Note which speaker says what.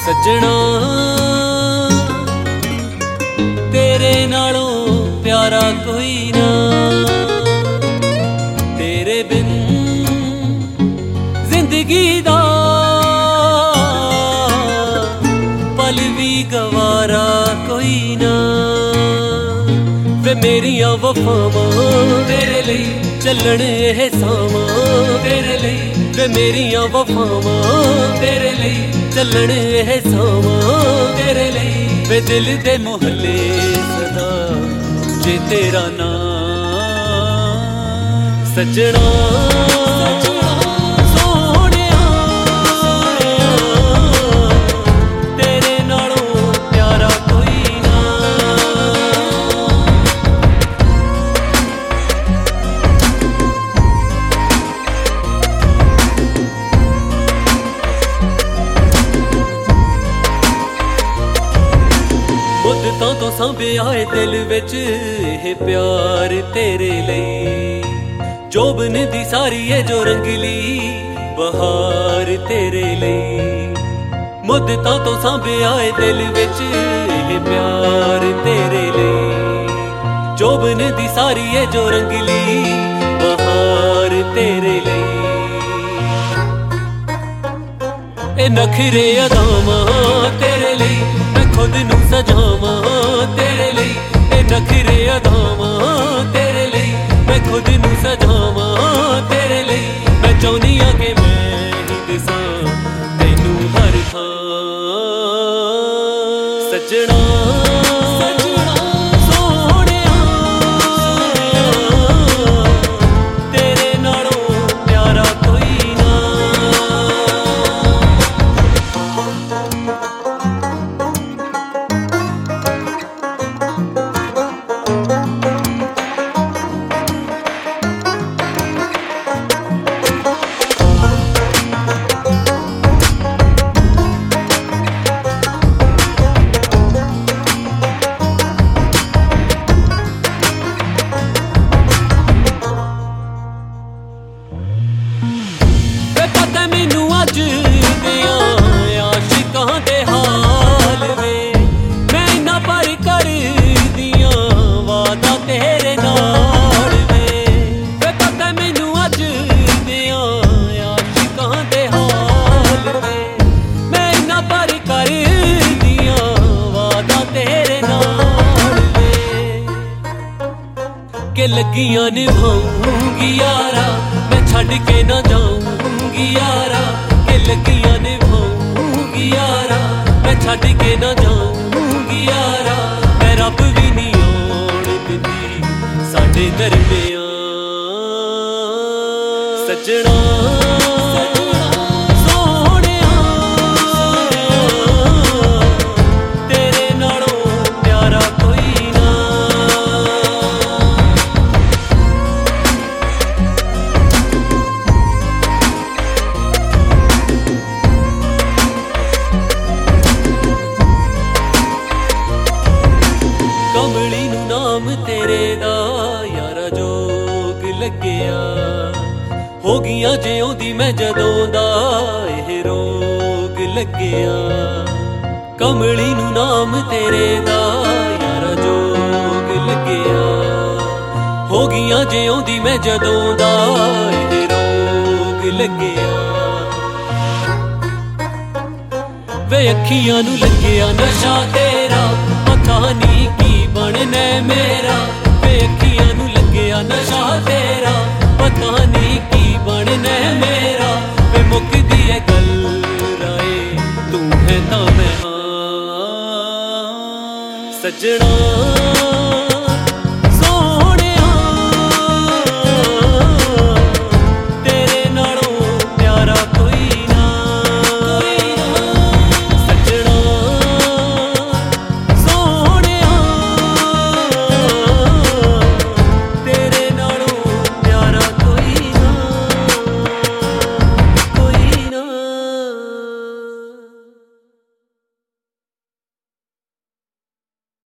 Speaker 1: सजना तेरे नालों प्यारा कोई ना, तेरे बिन जिंदगी दा पल भी गवारा कोई ना। वे मेरिया वफावां तेरे लई चलन एह सावां तेरे लई, वे मेरिया वफावां तेरे लई चलन एह सावां तेरे लई। वे दिल दे मोहल्ले सदा जे तेरा नाम सजना तो सांभे आए दिल विच एह प्यार तेरे लई, जोबन दी सारी है जो रंगली बहार तेरे लई। मुद्दतां तो सांभे आए दिल विच एह प्यार तेरे लई, जोबन दी सारी है जो रंगली बहार तेरे लई। ए नखरे अदावां तेरे लई मैं खुद नूं सजावां तेरे लई, ए नखरे अदावां तेरे लई मैं खुद नूं सजावां तेरे लई। मैं चाहुंदी आं कि मैं ही दिसां तैनूं हर थां सजना के लगियां निभाऊंगी यारा, मैं छड़ के ना जाऊंगी यारा। के लगियां निभाऊंगी यारा, मैं छड़ के ना जाऊंगी यारा। मैं रब भी नहीं आउण दिंदी साडे दरमियां सजना कमली नूं नाम तेरे दा यारा जोग लग्गिया, हो गईयां जिउंदी मैं जदों दा एह रोग लग्गिया। कमली नूं नाम तेरे दा यारा जोग लग्गिया, हो गईयां जिउंदी मैं जदों दा एह रोग लग्गिया। वे अखियां नूं लग्गिया नशा तेरा, पता नहीं की बनना मेरा। वे अखियां नूं लग्गिया नशा तेरा, पता नहीं की बनना मेरा। वे मुकदी है गल राए तू है तां मैं हां सजना।